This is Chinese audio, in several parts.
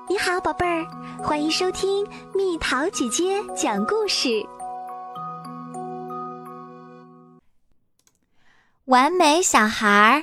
你好，宝贝儿，欢迎收听蜜桃姐姐讲故事。 完美小孩。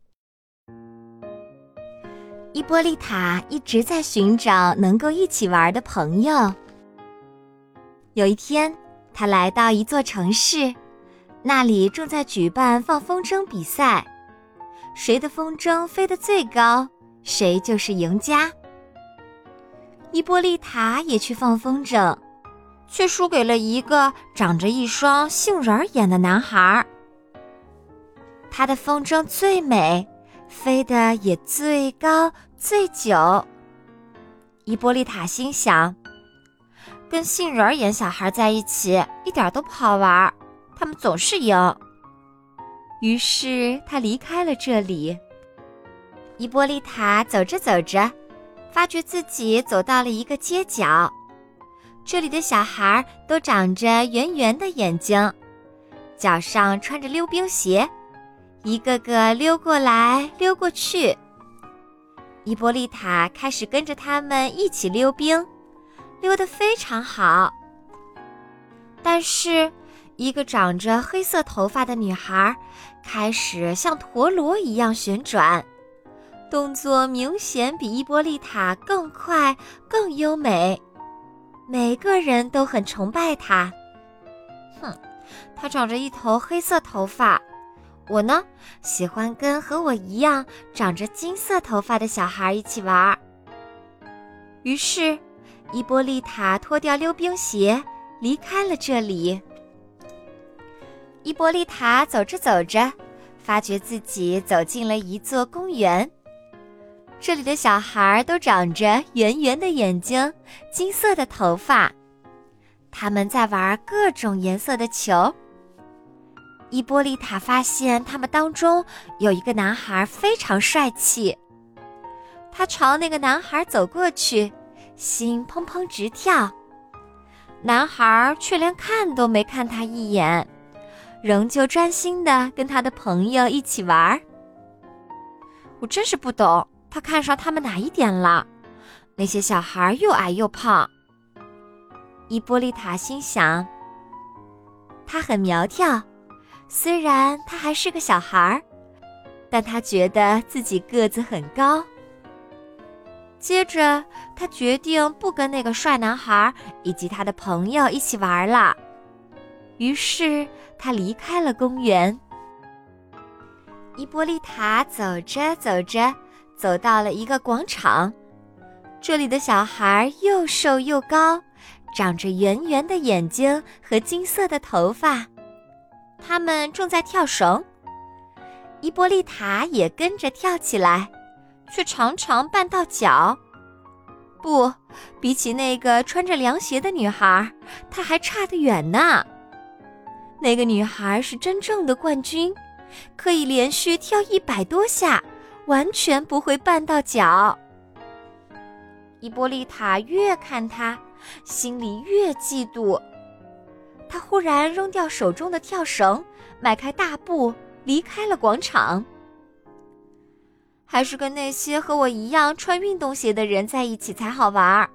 伊波利塔一直在寻找能够一起玩的朋友。有一天，他来到一座城市，那里正在举办放风筝比赛，谁的风筝飞得最高，谁就是赢家。伊波利塔也去放风筝，却输给了一个长着一双杏仁眼的男孩。他的风筝最美，飞得也最高最久。伊波利塔心想，跟杏仁眼小孩在一起一点都不好玩，他们总是赢。于是他离开了这里。伊波利塔走着走着，发觉自己走到了一个街角，这里的小孩都长着圆圆的眼睛，脚上穿着溜冰鞋，一个个溜过来溜过去。伊波利塔开始跟着他们一起溜冰，溜得非常好。但是一个长着黑色头发的女孩开始像陀螺一样旋转，动作明显比伊波利塔更快更优美，每个人都很崇拜她。她长着一头黑色头发，我呢，喜欢跟和我一样长着金色头发的小孩一起玩。于是伊波利塔脱掉溜冰鞋，离开了这里。伊波利塔走着走着，发觉自己走进了一座公园，这里的小孩都长着圆圆的眼睛，金色的头发，他们在玩各种颜色的球。伊波利塔发现他们当中有一个男孩非常帅气，他朝那个男孩走过去，心砰砰直跳。男孩却连看都没看他一眼，仍旧专心地跟他的朋友一起玩。我真是不懂他看上他们哪一点了，那些小孩又矮又胖。伊波利塔心想，他很苗条，虽然他还是个小孩，但他觉得自己个子很高。接着他决定不跟那个帅男孩以及他的朋友一起玩了，于是他离开了公园。伊波利塔走着走着，走到了一个广场，这里的小孩又瘦又高，长着圆圆的眼睛和金色的头发，他们正在跳绳。伊波利塔也跟着跳起来，却常常绊到脚。不，比起那个穿着凉鞋的女孩，她还差得远呢。那个女孩是真正的冠军，可以连续跳100多下，完全不会绊到脚。伊波利塔越看她，心里越嫉妒。他忽然扔掉手中的跳绳，迈开大步离开了广场。还是跟那些和我一样穿运动鞋的人在一起才好玩。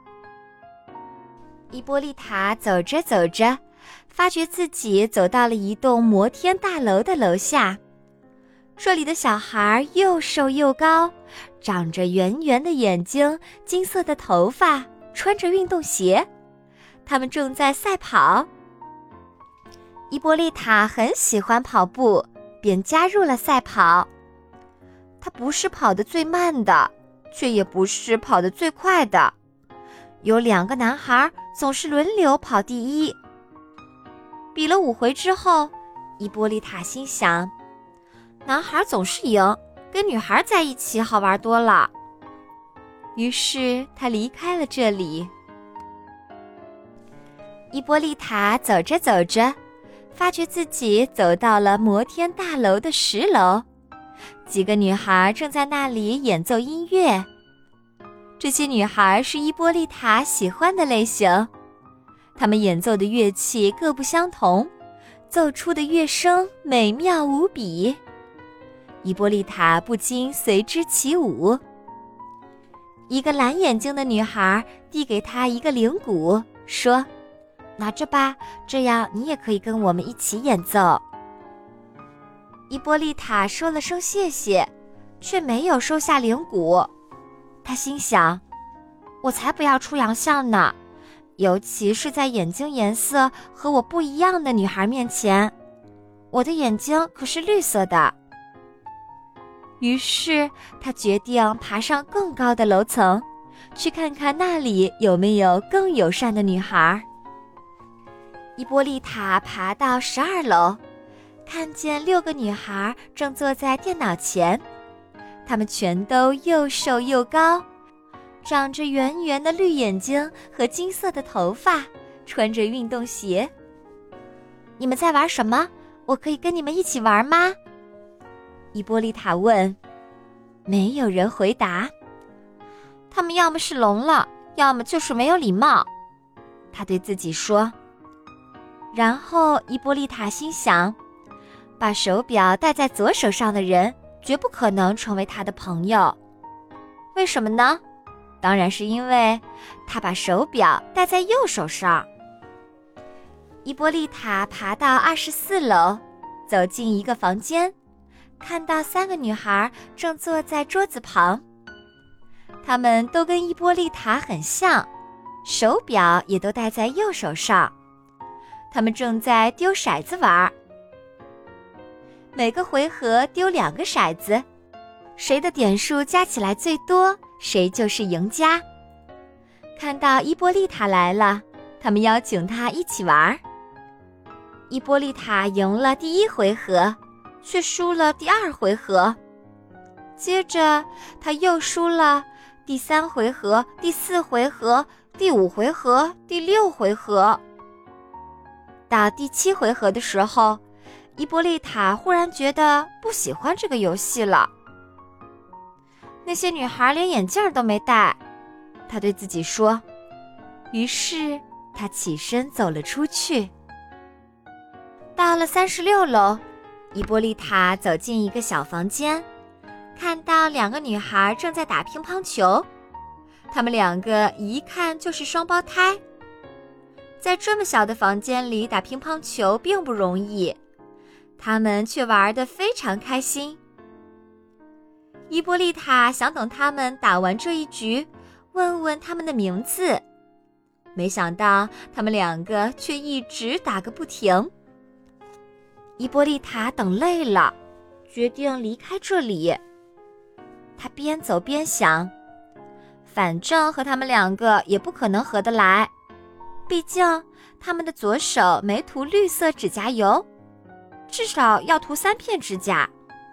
伊波利塔走着走着，发觉自己走到了一栋摩天大楼的楼下，这里的小孩又瘦又高，长着圆圆的眼睛，金色的头发，穿着运动鞋，他们正在赛跑。伊波利塔很喜欢跑步，便加入了赛跑。他不是跑得最慢的，却也不是跑得最快的，有2个男孩总是轮流跑第一。比了5回之后，伊波利塔心想，男孩总是赢，跟女孩在一起好玩多了。于是他离开了这里。伊波利塔走着走着，发觉自己走到了摩天大楼的10楼，几个女孩正在那里演奏音乐。这些女孩是伊波利塔喜欢的类型，她们演奏的乐器各不相同，奏出的乐声美妙无比。伊波利塔不禁随之起舞。伊一个蓝眼睛的女孩递给他一个铃鼓，说：“拿着吧，这样你也可以跟我们一起演奏。”伊波利塔说了声谢谢，却没有收下铃鼓。他心想：我才不要出洋相呢，尤其是在眼睛颜色和我不一样的女孩面前。我的眼睛可是绿色的。于是他决定爬上更高的楼层，去看看那里有没有更友善的女孩。伊波利塔爬到12楼，看见6个女孩正坐在电脑前，她们全都又瘦又高，长着圆圆的绿眼睛和金色的头发，穿着运动鞋。你们在玩什么？我可以跟你们一起玩吗？伊波利塔问。没有人回答。他们要么是聋了，要么就是没有礼貌，他对自己说。然后伊波利塔心想，把手表戴在左手上的人绝不可能成为他的朋友。为什么呢？当然是因为他把手表戴在右手上。伊波利塔爬到24楼，走进一个房间，看到3个女孩正坐在桌子旁。她们都跟伊波利塔很像，手表也都戴在右手上。她们正在丢骰子玩，每个回合丢2个骰子，谁的点数加起来最多，谁就是赢家。看到伊波利塔来了，他们邀请他一起玩。伊波利塔赢了第1回合，却输了第2回合。接着他又输了第3回合、第4回合、第5回合、第6回合。到第7回合的时候，伊波利塔忽然觉得不喜欢这个游戏了。那些女孩连眼镜都没戴，他对自己说。于是他起身走了出去。到了36楼，伊波利塔走进一个小房间，看到2个女孩正在打乒乓球，她们2个一看就是双胞胎。在这么小的房间里打乒乓球并不容易，她们却玩得非常开心。伊波利塔想等她们打完这一局，问问她们的名字，没想到她们2个却一直打个不停。伊波利塔等累了，决定离开这里。他边走边想，反正和他们2个也不可能合得来，毕竟他们的左手没涂绿色指甲油，至少要涂3片指甲。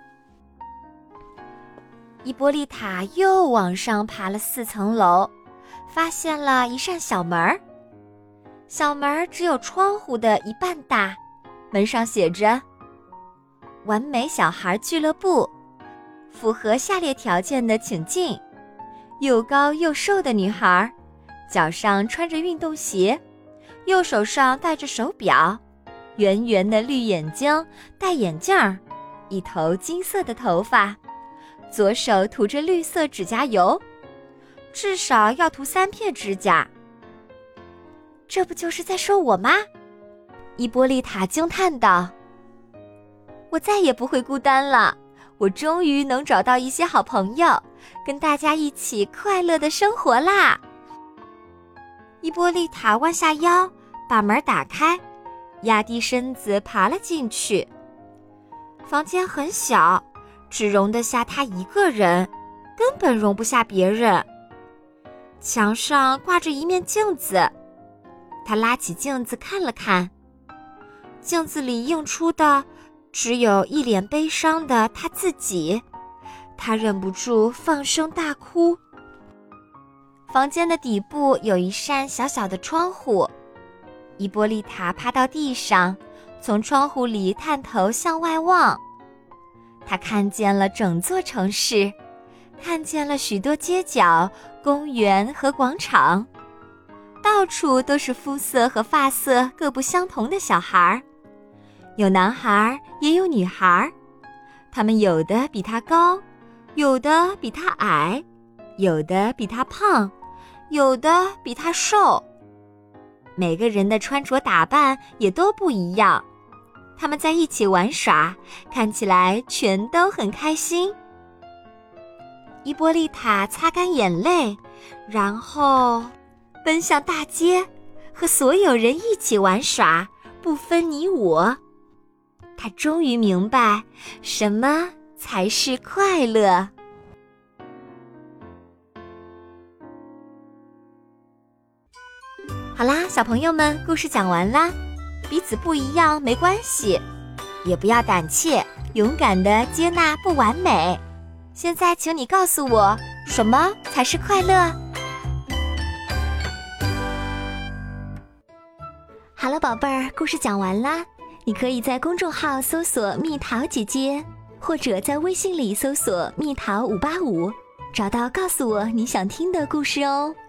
伊波利塔又往上爬了4层楼，发现了一扇小门。小门只有窗户的一半大，门上写着完美小孩俱乐部，符合下列条件的请进。又高又瘦的女孩，脚上穿着运动鞋，右手上戴着手表，圆圆的绿眼睛，戴眼镜儿，一头金色的头发，左手涂着绿色指甲油，至少要涂3片指甲。这不就是在说我吗？伊波利塔惊叹道。我再也不会孤单了，我终于能找到一些好朋友，跟大家一起快乐的生活啦。伊波利塔弯下腰，把门打开，压低身子爬了进去。房间很小，只容得下他一个人，根本容不下别人。墙上挂着一面镜子，他拉起镜子看了看，镜子里映出的只有一脸悲伤的他自己，他忍不住放声大哭。房间的底部有一扇小小的窗户，伊波利塔趴到地上，从窗户里探头向外望。他看见了整座城市，看见了许多街角、公园和广场，到处都是肤色和发色各不相同的小孩，有男孩也有女孩，他们有的比他高，有的比他矮， 有的比他胖，有的比他瘦。每个人的穿着打扮也都不一样，他们在一起玩耍，看起来全都很开心。伊波利塔擦干眼泪，然后奔向大街，和所有人一起玩耍，不分你我。他终于明白什么才是快乐。好啦，小朋友们，故事讲完啦。彼此不一样没关系，也不要胆怯，勇敢地接纳不完美。现在请你告诉我，什么才是快乐？ 好了，宝贝儿，故事讲完啦。你可以在公众号搜索蜜桃姐姐，或者在微信里搜索蜜桃585，找到告诉我你想听的故事哦。